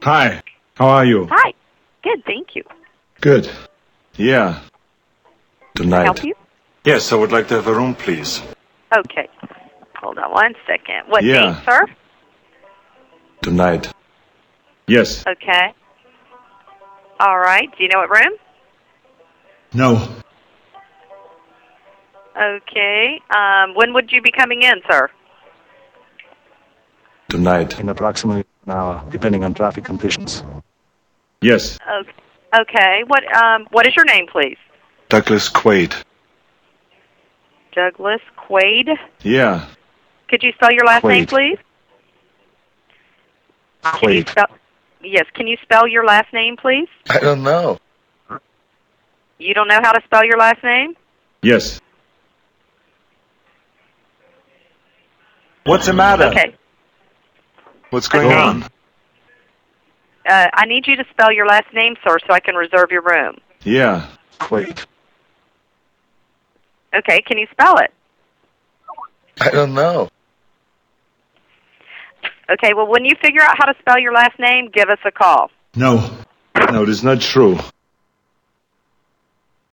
Hi. How are you? Hi. Good, thank you. Good. Yeah. Can I help you? Yes, I would like to have a room, please. Okay. Hold on one second. What Yeah. name, sir? Tonight. Yes. Okay. All right. Do you know what room? No. Okay. When would you be coming in, sir? Tonight. In approximately an hour, depending on traffic conditions. Yes. Okay. What is your name, please? Douglas Quaid. Douglas Quaid. Yeah. Could you spell your last name, Quaid. please? Can you Quaid. spell? Yes. Can you spell your last name, please? I don't know. You don't know how to spell your last name? Yes. What's the matter? Okay. What's going Okay. on? I need you to spell your last name, sir, so I can reserve your room. Yeah. Quaid. Okay. Can you spell it? I don't know. Okay. Well, when you figure out how to spell your last name, give us a call. No. No, this is not true.